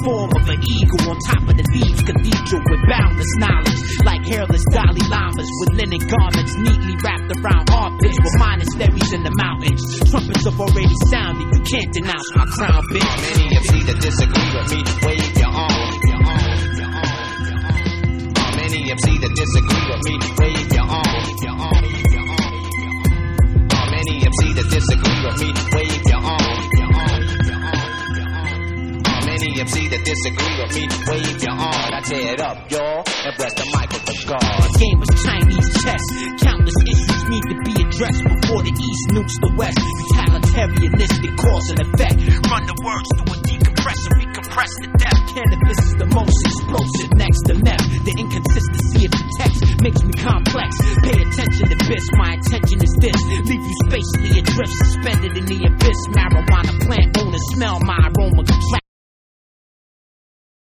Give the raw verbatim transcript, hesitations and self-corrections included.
form of an eagle on top of the Thebes cathedral with boundless knowledge, like hairless Dalai Lamas with linen garments neatly wrapped around armpits, with monasteries in the mountains. Trumpets have already sounded, you can't denounce my crown, bitch. Many M Cs that disagree with me, wave your arm. Many M Cs that disagree with me, wave your arm. Many M Cs that disagree with me, wave your arm. Many M Cs that disagree with me, wave your arm. I tear it up, y'all, and bless the mic with the guard. Game of Chinese chess, countless issues need to be addressed before the East nukes the West. Utilitarianistic cause and effect, run the words through a decompressor, recompress to death. Cannabis is the most explosive next to meth. The inconsistency of the text makes me complex. Pay attention to this, my intention is this: leave you spatially adrift, suspended in the abyss. Marijuana plant owners smell my aroma